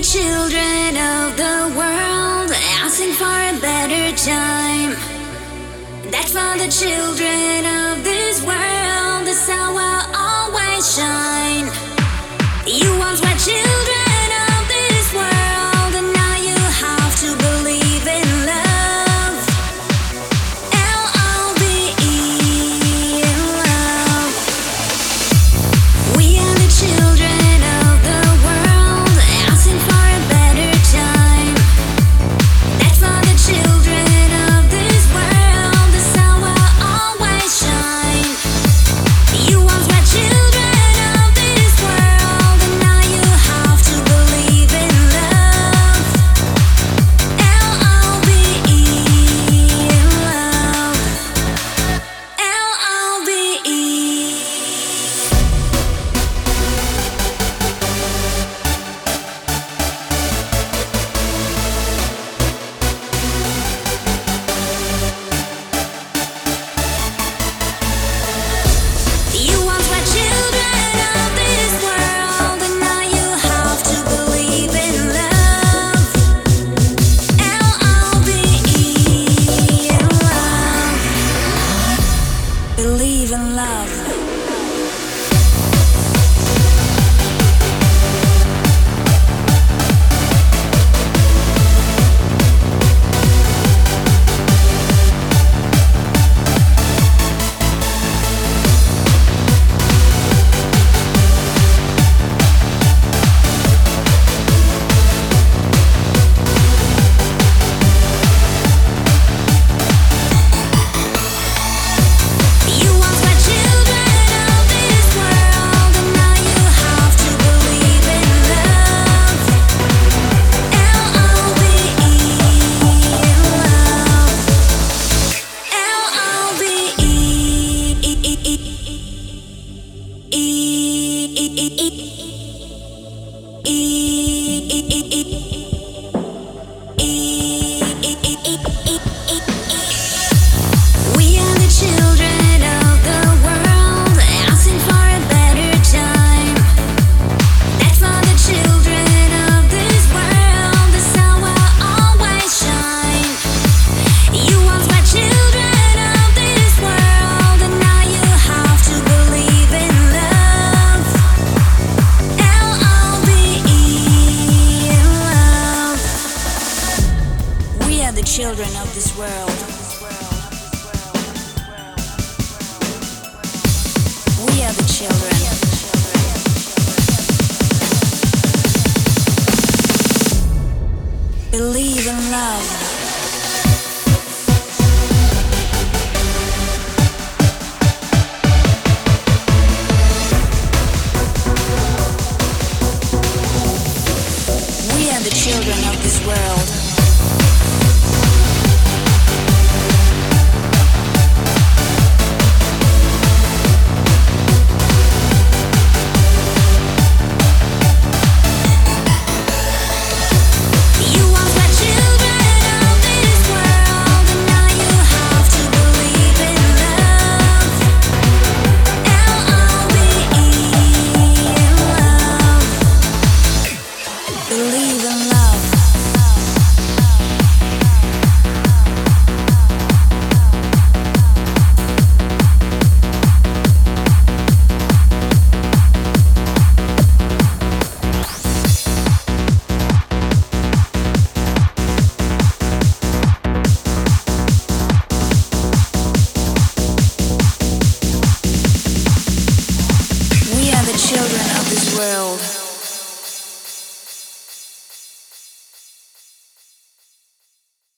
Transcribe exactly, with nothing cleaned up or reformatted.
children of the world, asking for a better time. That's for the children of this world, the sun will always shine. You once were children of this world, and now you have to believe in love. L O V E, love. We are the children of the world, asking for a better time. That's for the children of this world, the sun will always shine. You once were children of this world, and now you have to believe in love. L O V E, love. L O V E. You once were children of this world, and now you have to believe in love. L O V E, love. Believe in love. You once were children of this world, and now you have to believe in love. L O V E, love. L O V E, we are the children of the world, asking for a better time. That's for the children of this world, the sun will always shine. You once were children of this world, and now you have to believe in love. L O V E, love. We are the children of this world. We are the children. Believe in love. We are the children of this world. You once were children of this world, and now you have to believe in love. L O V E, love. Believe in love.